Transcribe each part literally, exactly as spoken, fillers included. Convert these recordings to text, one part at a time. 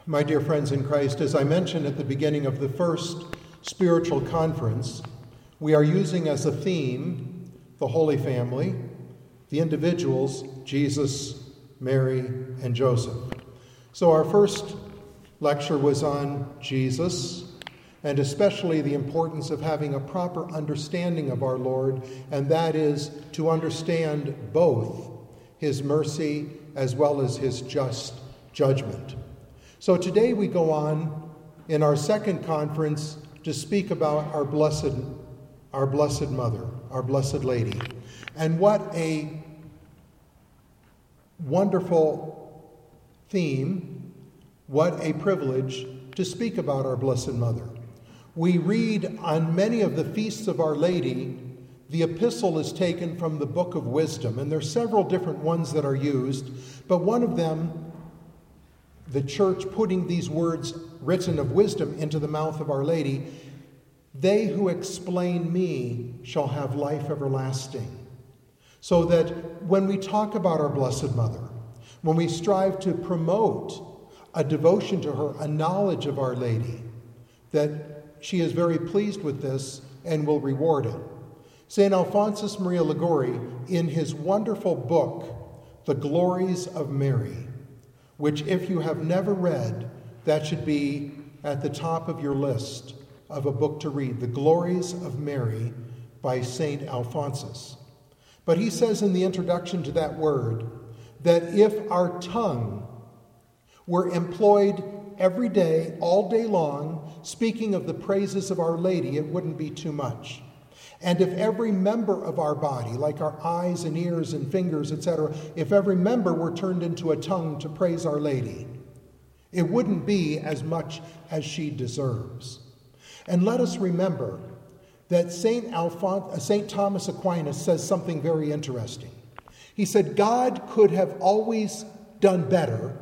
My dear friends in Christ, as I mentioned at the beginning of the first spiritual conference, we are using as a theme the Holy Family, the individuals, Jesus, Mary, and Joseph. So our first lecture was on Jesus, and especially the importance of having a proper understanding of our Lord, and that is to understand both his mercy as well as his just judgment. So today we go on in our second conference to speak about our blessed, our blessed Mother, our Blessed Lady. And what a wonderful theme, what a privilege to speak about our Blessed Mother. We read on many of the feasts of Our Lady, the epistle is taken from the Book of Wisdom, and there are several different ones that are used, but one of them, the church putting these words written of wisdom into the mouth of Our Lady, they who explain me shall have life everlasting. So that when we talk about our Blessed Mother, when we strive to promote a devotion to her, a knowledge of Our Lady, that she is very pleased with this and will reward it. Saint Alphonsus Maria Liguori, in his wonderful book, The Glories of Mary, which if you have never read, that should be at the top of your list of a book to read, The Glories of Mary by Saint Alphonsus. But he says in the introduction to that word that if our tongue were employed every day, all day long, speaking of the praises of Our Lady, it wouldn't be too much. And if every member of our body, like our eyes and ears and fingers, et cetera, if every member were turned into a tongue to praise Our Lady, it wouldn't be as much as she deserves. And let us remember that Saint Alphon- Saint Thomas Aquinas says something very interesting. He said, God could have always done better,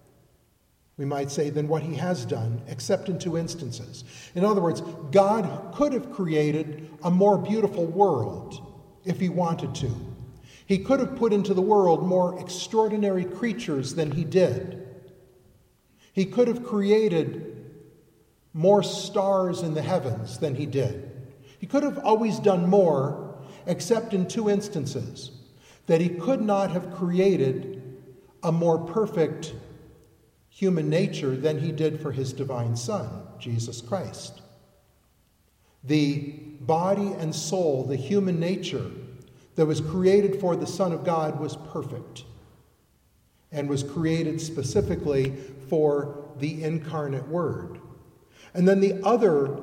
we might say, than what he has done, except in two instances. In other words, God could have created a more beautiful world if he wanted to. He could have put into the world more extraordinary creatures than he did. He could have created more stars in the heavens than he did. He could have always done more, except in two instances, that he could not have created a more perfect human nature than he did for his divine Son, Jesus Christ. The body and soul, the human nature that was created for the Son of God was perfect and was created specifically for the incarnate Word. And then the other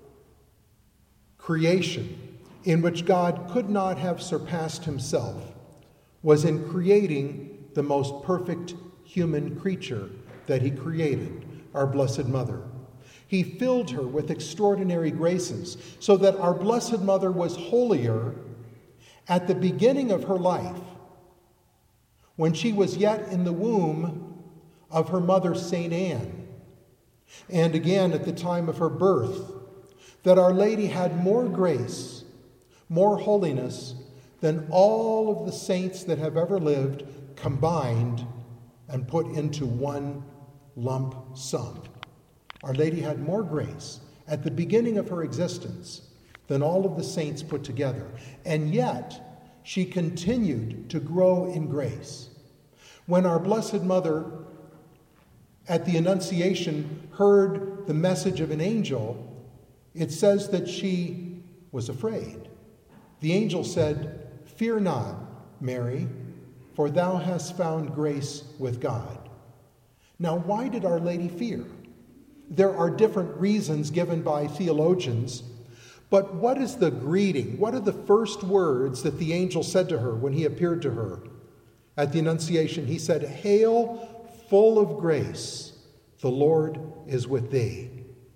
creation in which God could not have surpassed himself was in creating the most perfect human creature that he created, our Blessed Mother. He filled her with extraordinary graces so that our Blessed Mother was holier at the beginning of her life, when she was yet in the womb of her mother, Saint Anne, and again at the time of her birth, that Our Lady had more grace, more holiness than all of the saints that have ever lived combined and put into one lump sum. Our Lady had more grace at the beginning of her existence than all of the saints put together. And yet, she continued to grow in grace. When our Blessed Mother at the Annunciation heard the message of an angel, it says that she was afraid. The angel said, "Fear not, Mary, for thou hast found grace with God." Now, why did Our Lady fear? There are different reasons given by theologians, but what is the greeting? What are the first words that the angel said to her when he appeared to her at the Annunciation? He said, "Hail, full of grace, the Lord is with thee."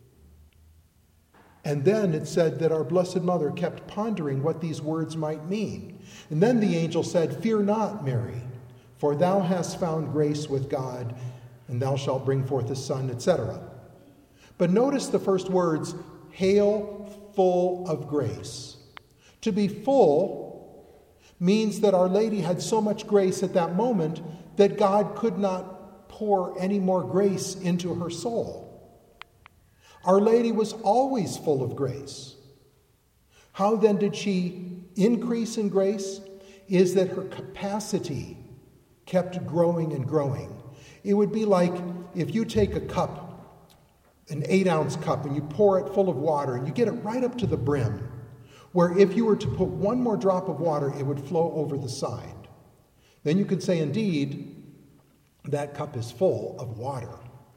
And then it said that our Blessed Mother kept pondering what these words might mean. And then the angel said, "Fear not, Mary, for thou hast found grace with God, and thou shalt bring forth a son," et cetera. But notice the first words, "Hail, full of grace." To be full means that Our Lady had so much grace at that moment that God could not pour any more grace into her soul. Our Lady was always full of grace. How then did she increase in grace? Is that her capacity kept growing and growing. It would be like if you take a cup, an eight ounce cup, and you pour it full of water and you get it right up to the brim, where if you were to put one more drop of water, it would flow over the side. Then you could say, indeed, that cup is full of water.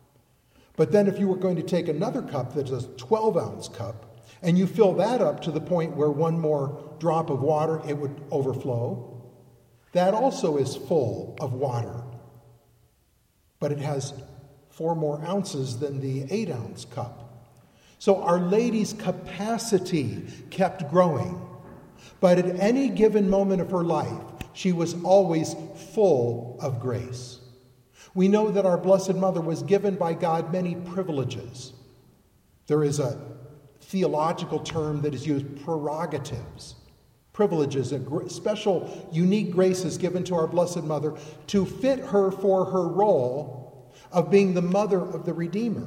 But then if you were going to take another cup that's a twelve ounce cup, and you fill that up to the point where one more drop of water, it would overflow, that also is full of water. But it has four more ounces than the eight ounce cup. So Our Lady's capacity kept growing. But at any given moment of her life, she was always full of grace. We know that our Blessed Mother was given by God many privileges. There is a theological term that is used, prerogatives, privileges, a special, unique graces given to our Blessed Mother to fit her for her role of being the mother of the Redeemer.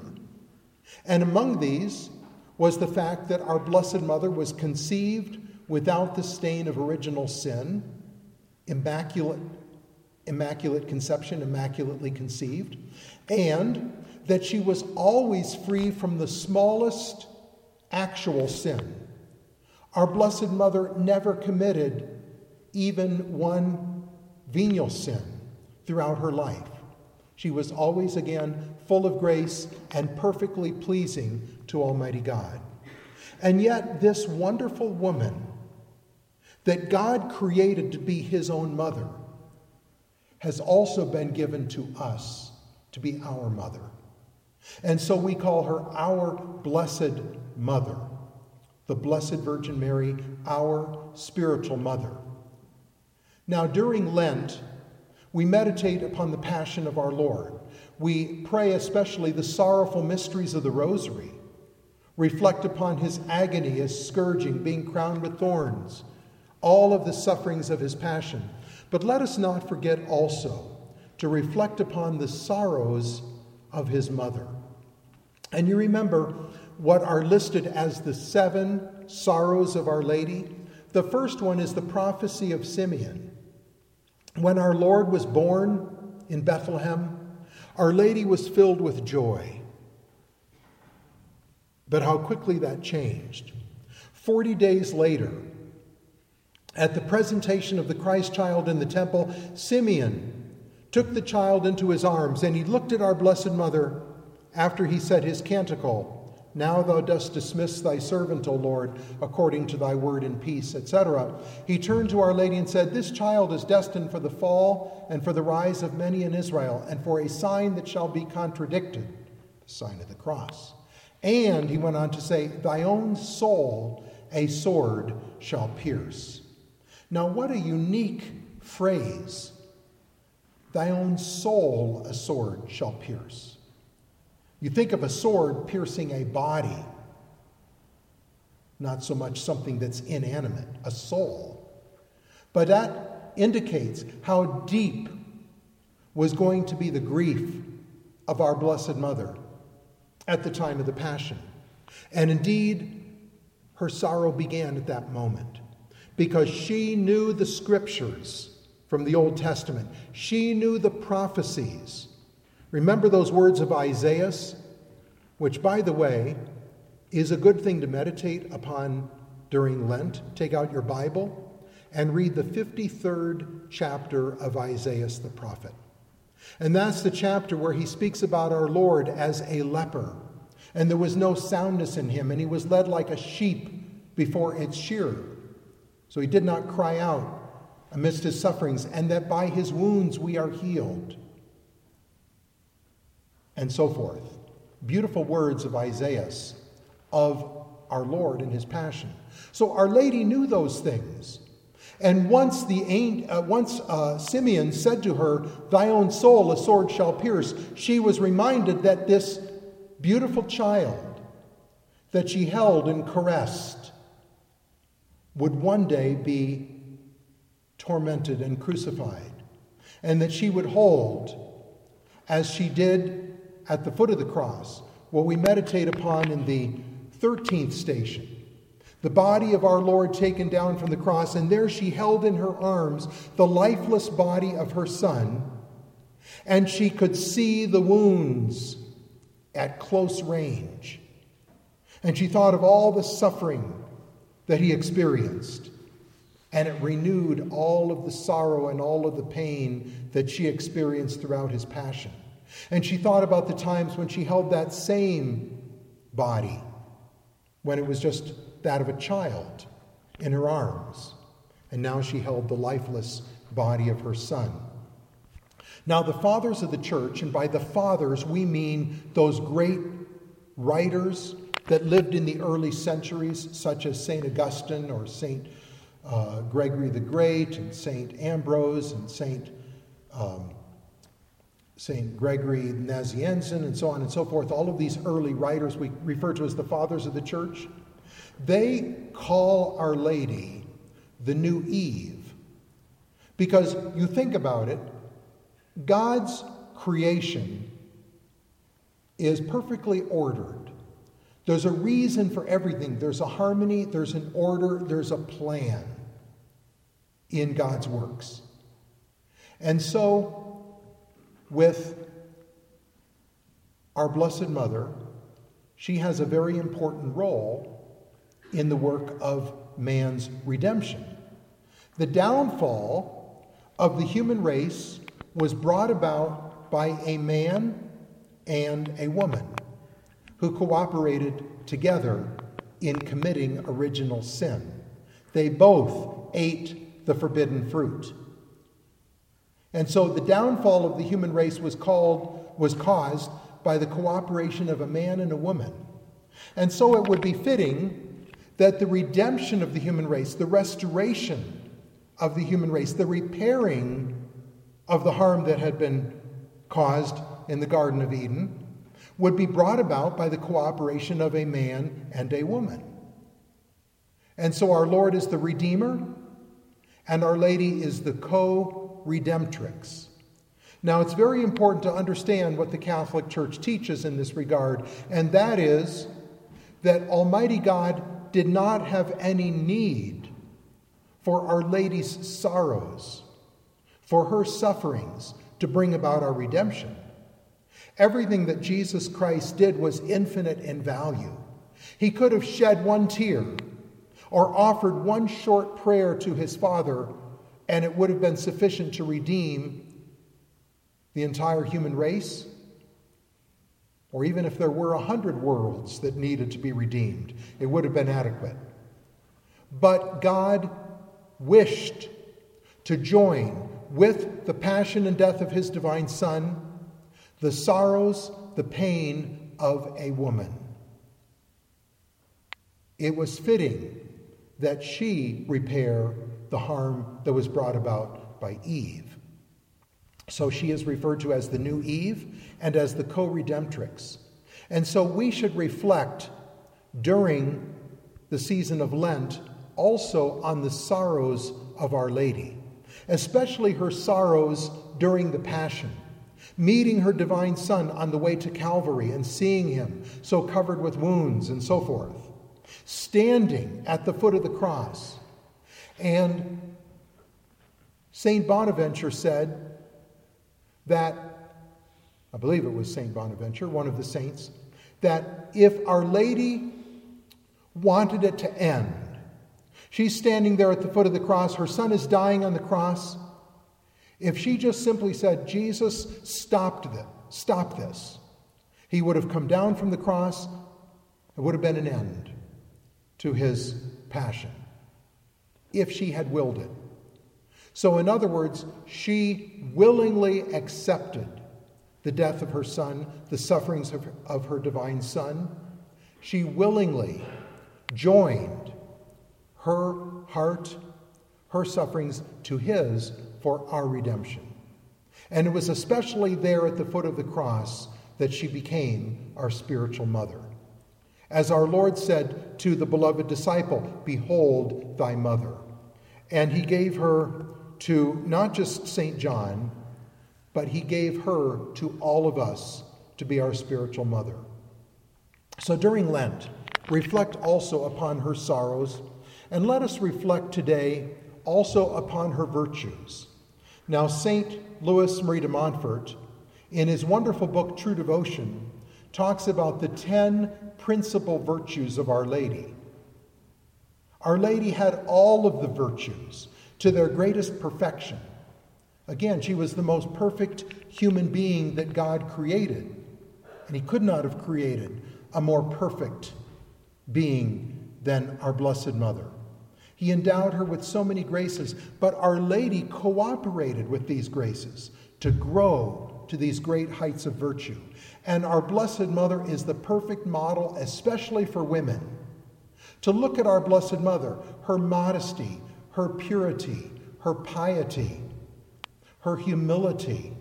And among these was the fact that our Blessed Mother was conceived without the stain of original sin, immaculate Immaculate conception, immaculately conceived, and that she was always free from the smallest actual sin. Our Blessed Mother never committed even one venial sin throughout her life. She was always, again, full of grace and perfectly pleasing to Almighty God. And yet, this wonderful woman that God created to be his own mother has also been given to us to be our mother. And so we call her our Blessed Mother, the Blessed Virgin Mary, our spiritual mother. Now, during Lent, we meditate upon the Passion of our Lord. We pray especially the sorrowful mysteries of the Rosary, reflect upon his agony, his scourging, being crowned with thorns, all of the sufferings of his passion. But let us not forget also to reflect upon the sorrows of his mother. And you remember what are listed as the seven sorrows of Our Lady? The first one is the prophecy of Simeon. When our Lord was born in Bethlehem, Our Lady was filled with joy. But how quickly that changed. Forty days later, at the presentation of the Christ child in the temple, Simeon took the child into his arms, and he looked at our Blessed Mother after he said his canticle, "Now thou dost dismiss thy servant, O Lord, according to thy word in peace," et cetera. He turned to Our Lady and said, "This child is destined for the fall and for the rise of many in Israel, and for a sign that shall be contradicted," the sign of the cross. And he went on to say, "Thy own soul a sword shall pierce." Now, what a unique phrase. Thy own soul a sword shall pierce. You think of a sword piercing a body, not so much something that's inanimate, a soul. But that indicates how deep was going to be the grief of our Blessed Mother at the time of the Passion. And indeed, her sorrow began at that moment, because she knew the scriptures from the Old Testament. She knew the prophecies. Remember those words of Isaiah, which, by the way, is a good thing to meditate upon during Lent. Take out your Bible and read the fifty-third chapter of Isaiah the prophet. And that's the chapter where he speaks about our Lord as a leper. And there was no soundness in him, and he was led like a sheep before its shearer. So he did not cry out amidst his sufferings, and that by his wounds we are healed. And so forth. Beautiful words of Isaiah of our Lord and his passion. So Our Lady knew those things. And once the uh, once uh, Simeon said to her, "Thy own soul a sword shall pierce," she was reminded that this beautiful child that she held and caressed would one day be tormented and crucified, and that she would hold as she did at the foot of the cross, what we meditate upon in the thirteenth station. The body of our Lord taken down from the cross, and there she held in her arms the lifeless body of her Son, and she could see the wounds at close range. And she thought of all the suffering that he experienced, and it renewed all of the sorrow and all of the pain that she experienced throughout his passion. And she thought about the times when she held that same body, when it was just that of a child in her arms, and now she held the lifeless body of her Son. Now the fathers of the church, and by the fathers we mean those great writers that lived in the early centuries, such as Saint Augustine or Saint uh, Gregory the Great and Saint Ambrose and Saint um, Saint Gregory Nazianzen and so on and so forth. All of these early writers we refer to as the fathers of the church. They call Our Lady the new Eve, because you think about it, God's creation is perfectly ordered. There's a reason for everything. There's a harmony, there's an order, there's a plan in God's works. And so, with our Blessed Mother, she has a very important role in the work of man's redemption. The downfall of the human race was brought about by a man and a woman who cooperated together in committing original sin. They both ate the forbidden fruit. And so the downfall of the human race was called was caused by the cooperation of a man and a woman. And so it would be fitting that the redemption of the human race, the restoration of the human race, the repairing of the harm that had been caused in the Garden of Eden, would be brought about by the cooperation of a man and a woman. And so our Lord is the Redeemer, and Our Lady is the co-redemptrix. Now, it's very important to understand what the Catholic Church teaches in this regard, and that is that Almighty God did not have any need for Our Lady's sorrows, for her sufferings, to bring about our redemption. Everything that Jesus Christ did was infinite in value. He could have shed one tear or offered one short prayer to his Father, and it would have been sufficient to redeem the entire human race. Or even if there were a hundred worlds that needed to be redeemed, it would have been adequate. But God wished to join with the passion and death of his divine Son the sorrows, the pain of a woman. It was fitting that she repair the harm that was brought about by Eve. So she is referred to as the new Eve and as the co-redemptrix. And so we should reflect during the season of Lent also on the sorrows of Our Lady, especially her sorrows during the Passion, meeting her divine Son on the way to Calvary and seeing him so covered with wounds and so forth, standing at the foot of the cross. And Saint Bonaventure said that, I believe it was Saint Bonaventure, one of the saints, that if Our Lady wanted it to end, she's standing there at the foot of the cross, her Son is dying on the cross. If she just simply said, Jesus, stop this, stop this, he would have come down from the cross. It would have been an end to his passion, if she had willed it. So in other words, she willingly accepted the death of her Son, the sufferings of, of her divine Son. She willingly joined her heart, her sufferings to his for our redemption. And it was especially there at the foot of the cross that she became our spiritual mother. As our Lord said to the beloved disciple, "Behold thy mother." And he gave her to not just Saint John, but he gave her to all of us to be our spiritual mother. So during Lent, reflect also upon her sorrows, and let us reflect today also upon her virtues. Now, Saint Louis Marie de Montfort, in his wonderful book, True Devotion, talks about the ten principal virtues of Our Lady. Our Lady had all of the virtues to their greatest perfection. Again, she was the most perfect human being that God created, and he could not have created a more perfect being than our Blessed Mother. He endowed her with so many graces, but Our Lady cooperated with these graces to grow to these great heights of virtue. And our Blessed Mother is the perfect model, especially for women. To look at our Blessed Mother, her modesty, her purity, her piety, her humility,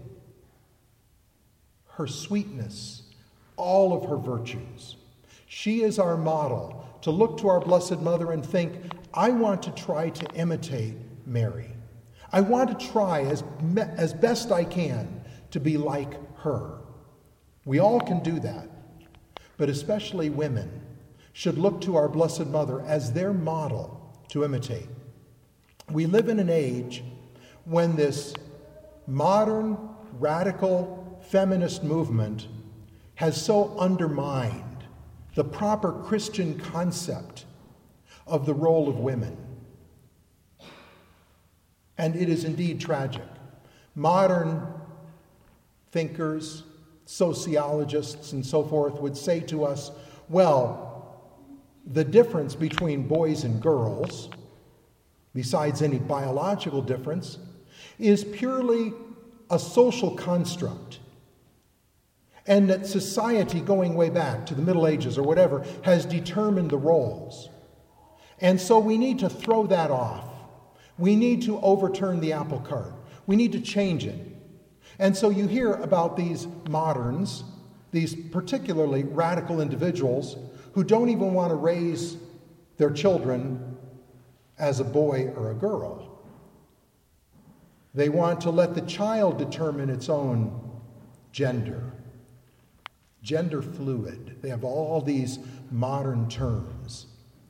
her sweetness, all of her virtues. She is our model to look to our Blessed Mother and think, I want to try to imitate Mary. I want to try as, as best I can to be like her. We all can do that, but especially women should look to our Blessed Mother as their model to imitate. We live in an age when this modern, radical, feminist movement has so undermined the proper Christian concept of the role of women. And it is indeed tragic. Modern thinkers, sociologists, and so forth would say to us, well, the difference between boys and girls, besides any biological difference, is purely a social construct. And that society, going way back to the Middle Ages or whatever, has determined the roles. And so we need to throw that off. We need to overturn the apple cart. We need to change it. And so you hear about these moderns, these particularly radical individuals who don't even want to raise their children as a boy or a girl. They want to let the child determine its own gender. Gender fluid. They have all these modern terms.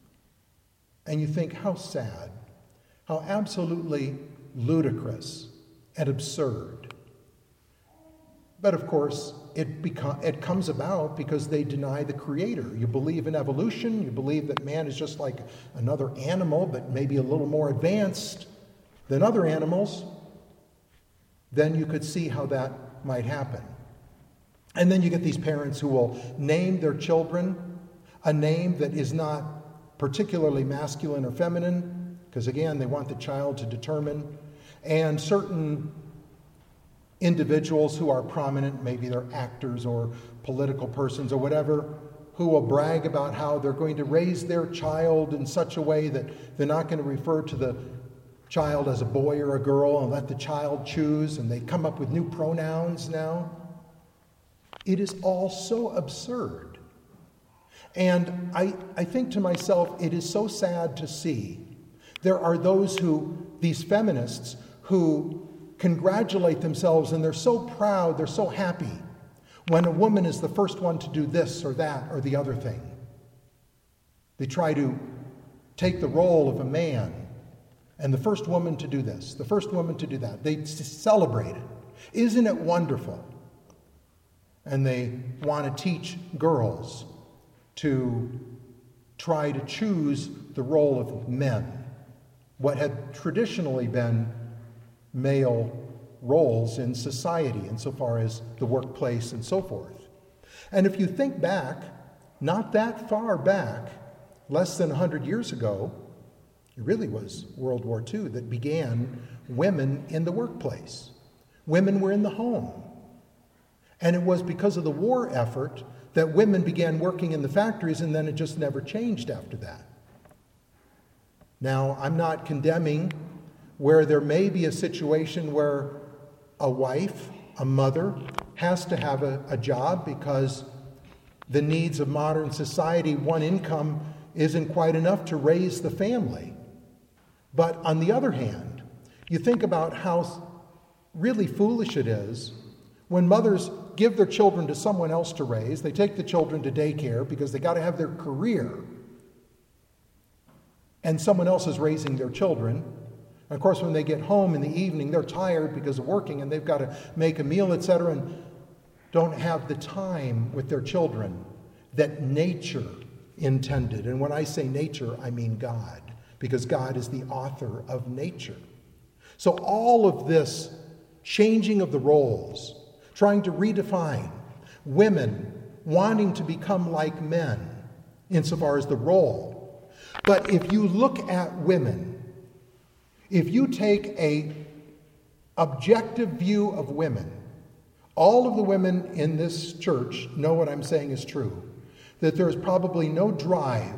And you think, how sad, how absolutely ludicrous and absurd. But of course, it, beco- it comes about because they deny the Creator. You believe in evolution, you believe that man is just like another animal, but maybe a little more advanced than other animals. Then you could see how that might happen. And then you get these parents who will name their children a name that is not particularly masculine or feminine, because again, they want the child to determine. And certain individuals who are prominent, maybe they're actors or political persons or whatever, who will brag about how they're going to raise their child in such a way that they're not going to refer to the child as a boy or a girl and let the child choose, and they come up with new pronouns now. It is all so absurd. And I, I think to myself, it is so sad to see. There are those who, these feminists, who congratulate themselves and they're so proud, they're so happy when a woman is the first one to do this or that or the other thing. They try to take the role of a man and the first woman to do this, the first woman to do that. They celebrate it. Isn't it wonderful? And they want to teach girls to try to choose the role of men, what had traditionally been male roles in society insofar as the workplace and so forth. And if you think back, not that far back, less than one hundred years ago, it really was World War Two that began women in the workplace. Women were in the home. And it was because of the war effort that women began working in the factories, and then it just never changed after that. Now, I'm not condemning where there may be a situation where a wife, a mother, has to have a, a job because the needs of modern society, one income isn't quite enough to raise the family. But on the other hand, you think about how really foolish it is when mothers give their children to someone else to raise. They take the children to daycare because they got to have their career, and someone else is raising their children. And of course, when they get home in the evening, they're tired because of working, and they've got to make a meal, et cetera, and don't have the time with their children that nature intended. And when I say nature, I mean God, because God is the author of nature. So all of this changing of the roles, trying to redefine women wanting to become like men insofar as the role. But if you look at women, if you take a objective view of women, all of the women in this church know what I'm saying is true, that there is probably no drive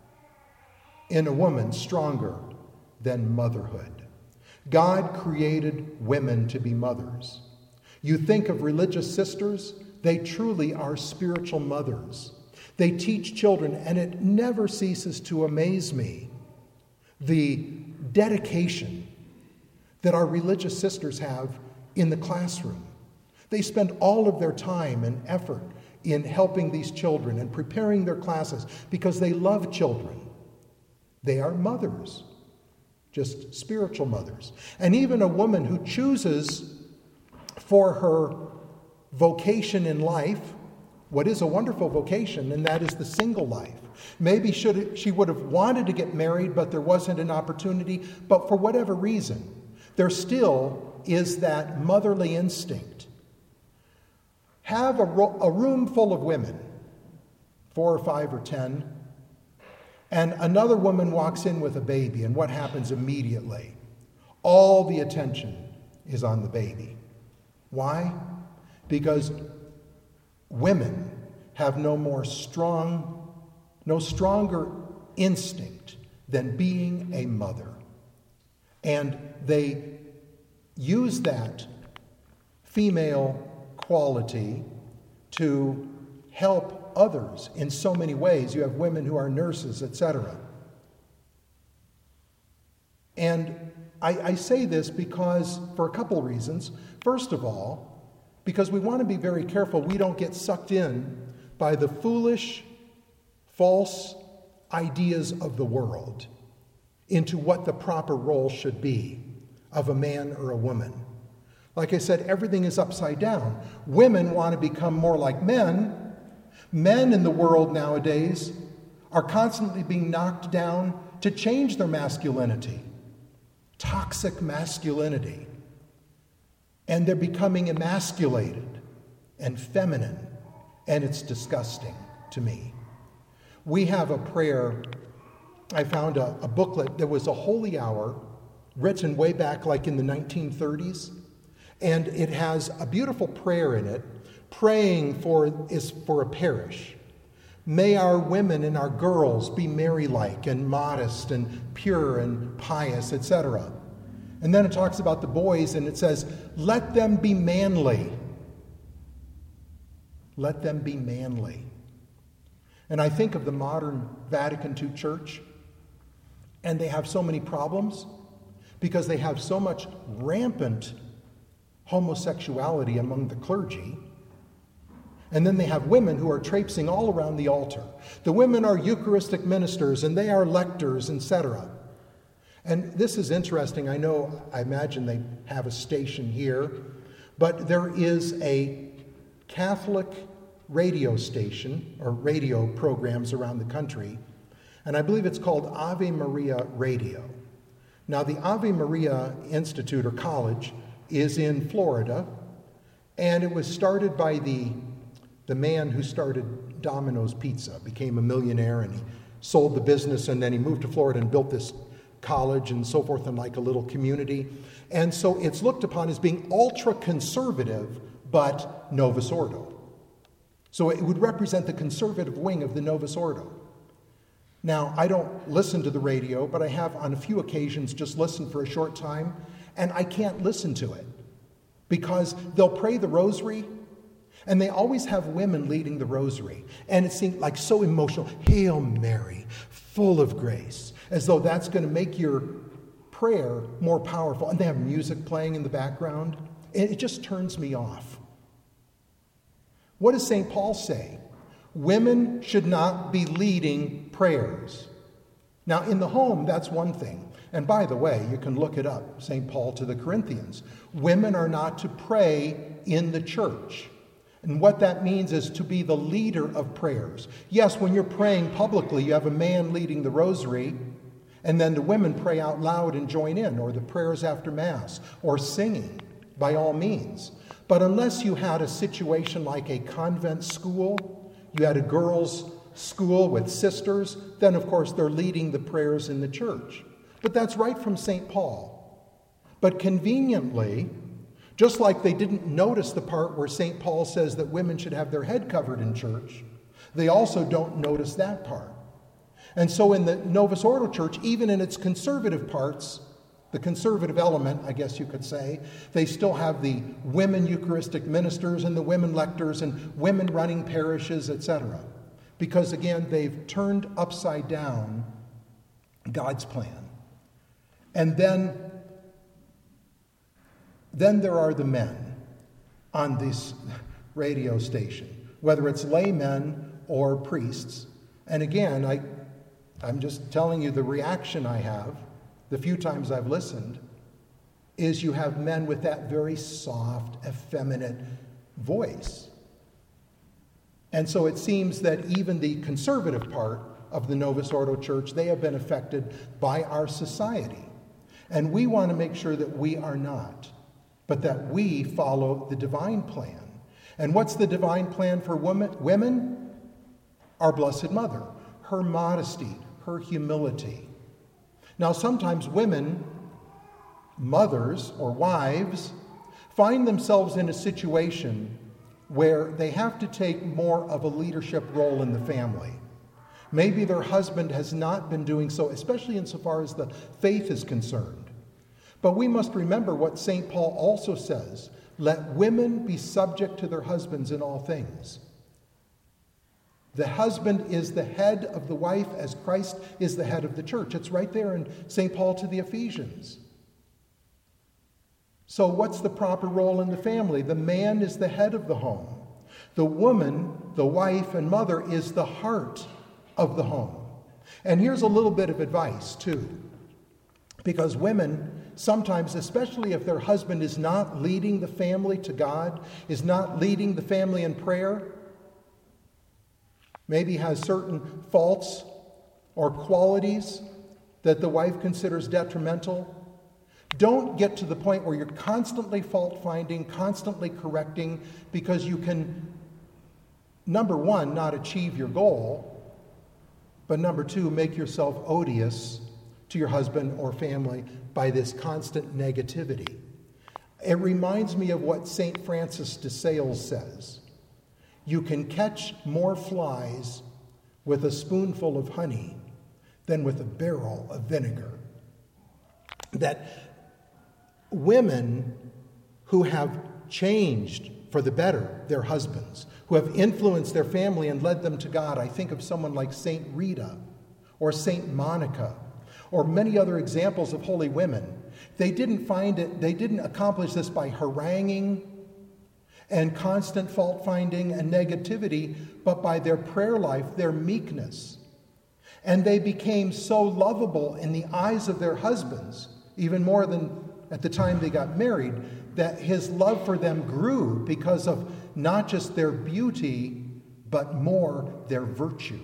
in a woman stronger than motherhood. God created women to be mothers. You think of religious sisters, they truly are spiritual mothers. They teach children, and it never ceases to amaze me the dedication that our religious sisters have in the classroom. They spend all of their time and effort in helping these children and preparing their classes because they love children. They are mothers, just spiritual mothers. And even a woman who chooses for her vocation in life what is a wonderful vocation, and that is the single life. Maybe should, she would have wanted to get married, but there wasn't an opportunity. But for whatever reason, there still is that motherly instinct. Have a, ro- a room full of women, four or five or ten, and another woman walks in with a baby, and what happens immediately? All the attention is on the baby. Why? Because women have no more strong, no stronger instinct than being a mother. And they use that female quality to help others in so many ways. You have women who are nurses, et cetera. And I, I say this because, for a couple of reasons. First of all, because we want to be very careful we don't get sucked in by the foolish, false ideas of the world into what the proper role should be of a man or a woman. Like I said, everything is upside down. Women want to become more like men. Men in the world nowadays are constantly being knocked down to change their masculinity. Toxic masculinity. And they're becoming emasculated and feminine, and it's disgusting to me. We have a prayer. I found a, a booklet. There was a holy hour written way back like in the nineteen thirties, and it has a beautiful prayer in it, praying for is for a parish. May our women and our girls be Mary-like and modest and pure and pious, et cetera. And then it talks about the boys, and it says, let them be manly. Let them be manly. And I think of the modern Vatican Two Church, and they have so many problems because they have so much rampant homosexuality among the clergy. And then they have women who are traipsing all around the altar. The women are Eucharistic ministers, and they are lectors, et cetera. And this is interesting. I know, I imagine they have a station here, but there is a Catholic radio station, or radio programs around the country, and I believe it's called Ave Maria Radio. Now, the Ave Maria Institute, or college, is in Florida, and it was started by the, the man who started Domino's Pizza, became a millionaire, and he sold the business, and then he moved to Florida and built this college and so forth, and like a little community. And so it's looked upon as being ultra-conservative, but Novus Ordo. So it would represent the conservative wing of the Novus Ordo. Now, I don't listen to the radio, but I have on a few occasions just listened for a short time, and I can't listen to it because they'll pray the rosary, and they always have women leading the rosary. And it seems like so emotional. Hail Mary, full of grace. As though that's going to make your prayer more powerful. And they have music playing in the background. it just turns me off. What does Saint Paul say? Women should not be leading prayers. Now, in the home, that's one thing. And by the way, you can look it up, Saint Paul to the Corinthians. Women are not to pray in the church. And what that means is to be the leader of prayers. Yes, when you're praying publicly, you have a man leading the rosary, and then the women pray out loud and join in, or the prayers after Mass, or singing, by all means. But unless you had a situation like a convent school, you had a girls' school with sisters, then of course they're leading the prayers in the church. But that's right from Saint Paul. But conveniently, just like they didn't notice the part where Saint Paul says that women should have their head covered in church, they also don't notice that part. And so in the Novus Ordo Church, even in its conservative parts, the conservative element, I guess you could say, they still have the women Eucharistic ministers and the women lectors and women running parishes, et cetera. Because again, they've turned upside down God's plan. And then, then there are the men on this radio station, whether it's laymen or priests. And again, I, I'm just telling you the reaction I have, the few times I've listened, is you have men with that very soft, effeminate voice. And so it seems that even the conservative part of the Novus Ordo Church, they have been affected by our society. And we want to make sure that we are not, but that we follow the divine plan. And what's the divine plan for women? Women? Our Blessed Mother, her modesty, her humility. Now, sometimes women, mothers or wives, find themselves in a situation where they have to take more of a leadership role in the family. Maybe their husband has not been doing so, especially insofar as the faith is concerned. But we must remember what Saint Paul also says, let women be subject to their husbands in all things. The husband is the head of the wife as Christ is the head of the church. It's right there in Saint Paul to the Ephesians. So what's the proper role in the family? The man is the head of the home. The woman, the wife and mother, is the heart of the home. And here's a little bit of advice, too. Because women, sometimes, especially if their husband is not leading the family to God, is not leading the family in prayer, maybe has certain faults or qualities that the wife considers detrimental, don't get to the point where you're constantly fault-finding, constantly correcting, because you can, number one, not achieve your goal, but number two, make yourself odious to your husband or family by this constant negativity. It reminds me of what Saint Francis de Sales says. You can catch more flies with a spoonful of honey than with a barrel of vinegar. That women who have changed for the better their husbands, who have influenced their family and led them to God, I think of someone like Saint Rita or Saint Monica or many other examples of holy women. They didn't find it, they didn't accomplish this by haranguing and constant fault-finding and negativity, but by their prayer life, their meekness. And they became so lovable in the eyes of their husbands, even more than at the time they got married, that his love for them grew because of not just their beauty, but more their virtue.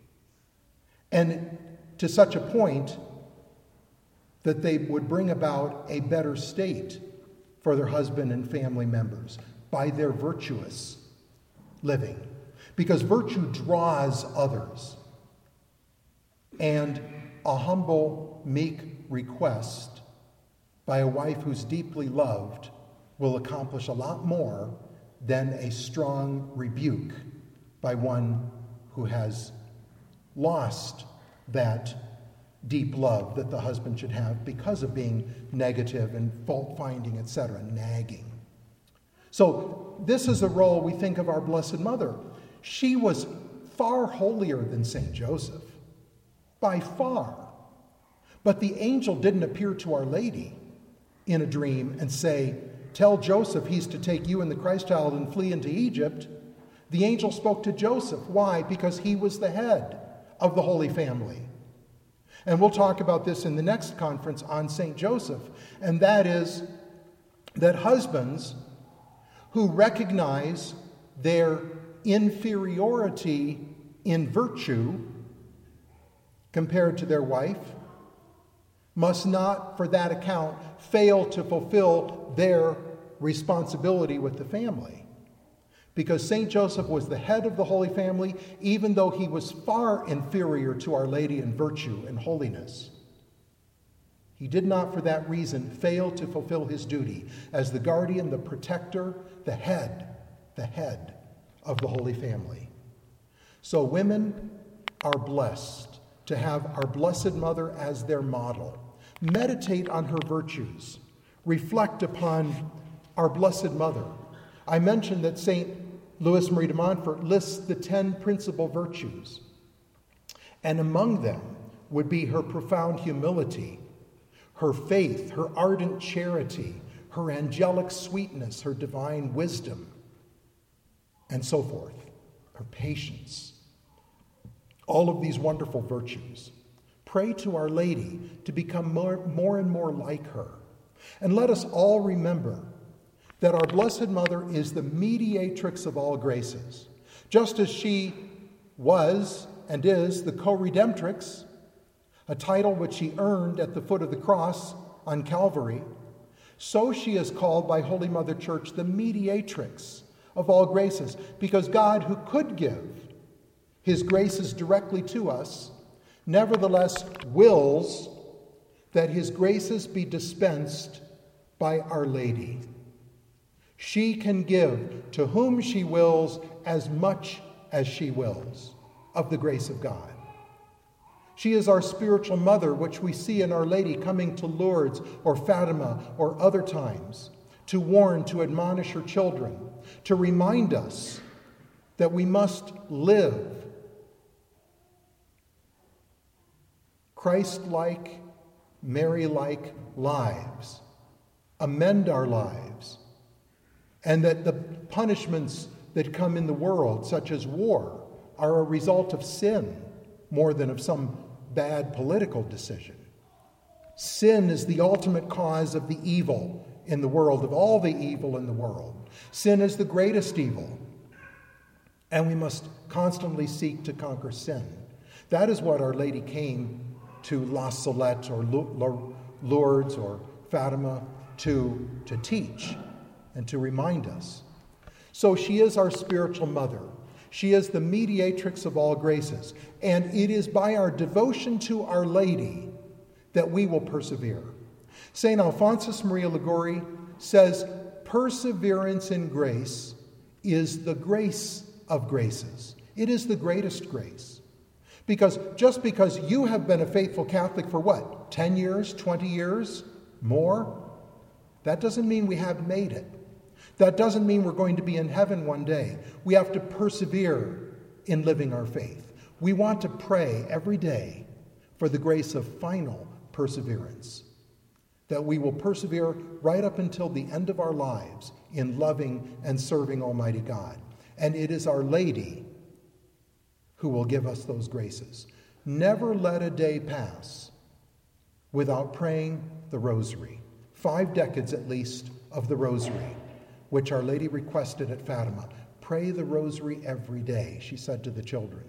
And to such a point that they would bring about a better state for their husband and family members by their virtuous living. Because virtue draws others. And a humble, meek request by a wife who's deeply loved will accomplish a lot more than a strong rebuke by one who has lost that deep love that the husband should have because of being negative and fault-finding, et cetera, nagging. So this is a role we think of our Blessed Mother. She was far holier than Saint Joseph, by far. But the angel didn't appear to Our Lady in a dream and say, tell Joseph he's to take you and the Christ child and flee into Egypt, the angel spoke to Joseph. Why? Because he was the head of the Holy Family. And we'll talk about this in the next conference on Saint Joseph. And that is that husbands who recognize their inferiority in virtue compared to their wife must not, for that account, fail to fulfill their responsibility with the family. Because Saint Joseph was the head of the Holy Family, even though he was far inferior to Our Lady in virtue and holiness. He did not, for that reason, fail to fulfill his duty as the guardian, the protector, the head, the head of the Holy Family. So women are blessed to have our Blessed Mother as their model. Meditate on her virtues. Reflect upon our Blessed Mother. I mentioned that Saint Louis Marie de Montfort lists the ten principal virtues. And among them would be her profound humility, her faith, her ardent charity, her angelic sweetness, her divine wisdom, and so forth, her patience. All of these wonderful virtues. Pray to Our Lady to become more, more and more like her. And let us all remember that our Blessed Mother is the mediatrix of all graces. Just as she was and is the co-redemptrix, a title which she earned at the foot of the cross on Calvary, so she is called by Holy Mother Church the mediatrix of all graces, because God, who could give his graces directly to us, nevertheless wills that his graces be dispensed by Our Lady. She can give to whom she wills as much as she wills of the grace of God. She is our spiritual mother, which we see in Our Lady coming to Lourdes or Fatima or other times to warn, to admonish her children, to remind us that we must live Christ-like, Mary-like lives, amend our lives, and that the punishments that come in the world, such as war, are a result of sin more than of some bad political decision. Sin is the ultimate cause of the evil in the world, of all the evil in the world. Sin is the greatest evil, and we must constantly seek to conquer sin. That is what Our Lady came to La Salette or Lourdes or Fatima to, to teach and to remind us. So she is our spiritual mother. She is the mediatrix of all graces. And it is by our devotion to Our Lady that we will persevere. Saint Alphonsus Maria Liguori says, perseverance in grace is the grace of graces. It is the greatest grace. Because just because you have been a faithful Catholic for what, ten years, twenty years, more, that doesn't mean we have made it. That doesn't mean we're going to be in heaven one day. We have to persevere in living our faith. We want to pray every day for the grace of final perseverance, that we will persevere right up until the end of our lives in loving and serving Almighty God. And it is Our Lady who will give us those graces. Never let a day pass without praying the Rosary. Five decades at least of the Rosary, which Our Lady requested at Fatima. Pray the Rosary every day, she said to the children.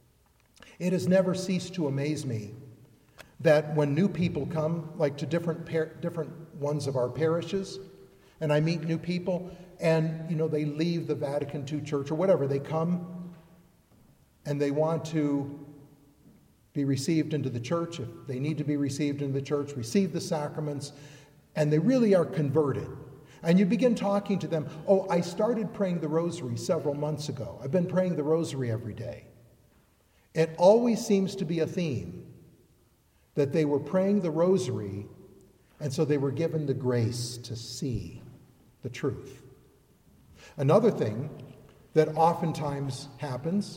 It has never ceased to amaze me that when new people come, like to different par- different ones of our parishes, and I meet new people, and you know they leave the Vatican Two Church or whatever, they come and they want to be received into the church, if they need to be received into the church, receive the sacraments, and they really are converted. And you begin talking to them, oh, I started praying the Rosary several months ago. I've been praying the Rosary every day. It always seems to be a theme that they were praying the Rosary, and so they were given the grace to see the truth. Another thing that oftentimes happens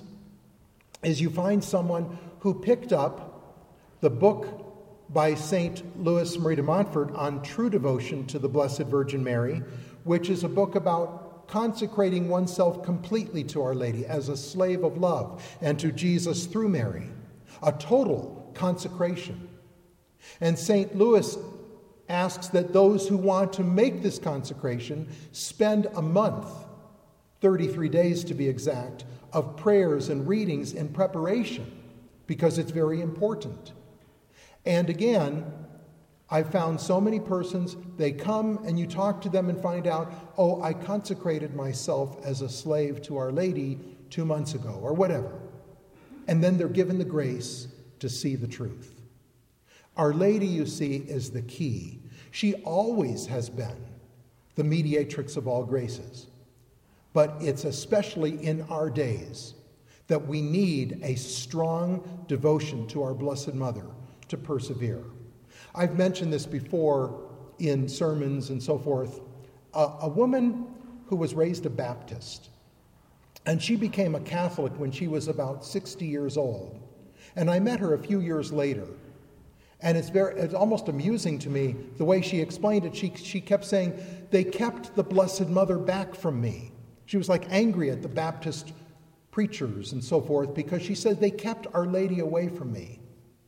is you find someone who picked up the book by Saint Louis Marie de Montfort on true devotion to the Blessed Virgin Mary, which is a book about consecrating oneself completely to Our Lady as a slave of love and to Jesus through Mary, a total consecration. And Saint Louis asks that those who want to make this consecration spend a month, thirty-three days to be exact, of prayers and readings in preparation, because it's very important. And again, I've found so many persons, they come and you talk to them and find out, oh, I consecrated myself as a slave to Our Lady two months ago, or whatever. And then they're given the grace to see the truth. Our Lady, you see, is the key. She always has been the mediatrix of all graces. But it's especially in our days that we need a strong devotion to our Blessed Mother to persevere. I've mentioned this before in sermons and so forth. A, a woman who was raised a Baptist, and she became a Catholic when she was about sixty years old. And I met her a few years later. And it's very, it's almost amusing to me the way she explained it. She, she kept saying, they kept the Blessed Mother back from me. She was like angry at the Baptist preachers and so forth because she said they kept Our Lady away from me.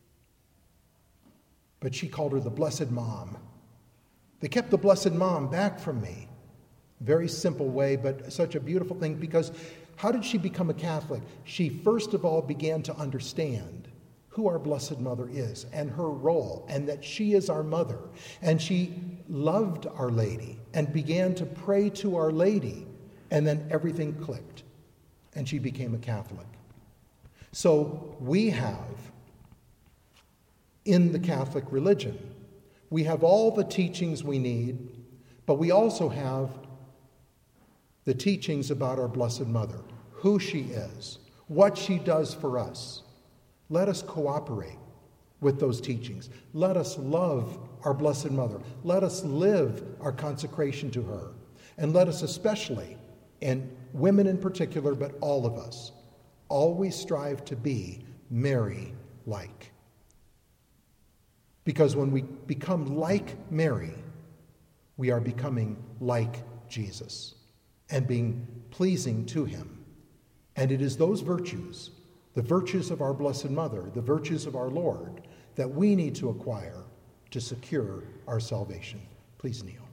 But she called her the Blessed Mom. They kept the Blessed Mom back from me. Very simple way, but such a beautiful thing, because how did she become a Catholic? She first of all began to understand who our Blessed Mother is and her role, and that she is our mother. And she loved Our Lady and began to pray to Our Lady, and then everything clicked, and she became a Catholic. So we have, in the Catholic religion, we have all the teachings we need, but we also have the teachings about our Blessed Mother, who she is, what she does for us. Let us cooperate with those teachings. Let us love our Blessed Mother. Let us live our consecration to her. And let us especially, and women in particular, but all of us, always strive to be Mary-like. Because when we become like Mary, we are becoming like Jesus and being pleasing to him. And it is those virtues, the virtues of our Blessed Mother, the virtues of our Lord, that we need to acquire to secure our salvation. Please kneel.